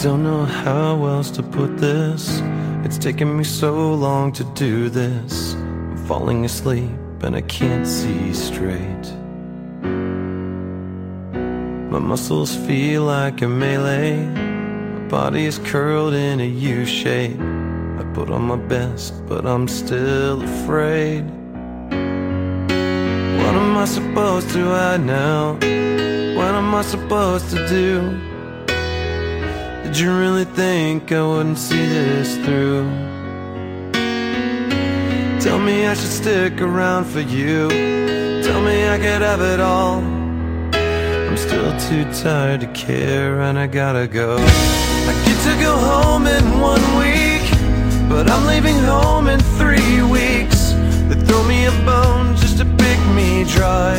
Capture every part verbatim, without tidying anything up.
don't know how else to put this. It's taken me so long to do this. I'm falling asleep and I can't see straight. My muscles feel like a melee. My body is curled in a U shape. I put on my best, but I'm still afraid. What am I supposed to hide now? What am I supposed to do? Did you really think I wouldn't see this through? Tell me I should stick around for you. Tell me I could have it all. I'm still too tired to care and I gotta go. I get to go home in one week, but I'm leaving home in three weeks. They throw me a bone just to pick me dry.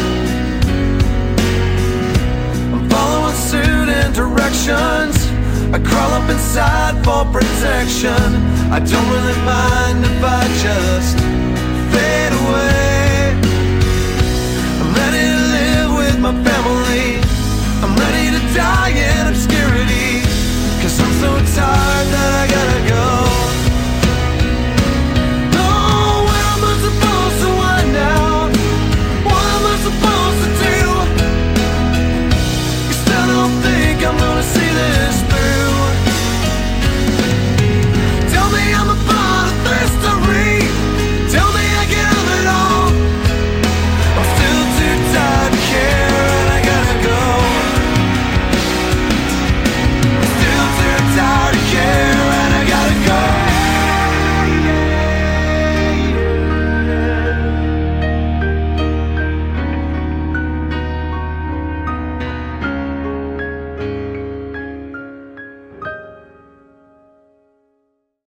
I'm following suit and directions. I crawl up inside for protection. I don't really mind if I just fade away. I'm ready to live with my family. I'm ready to die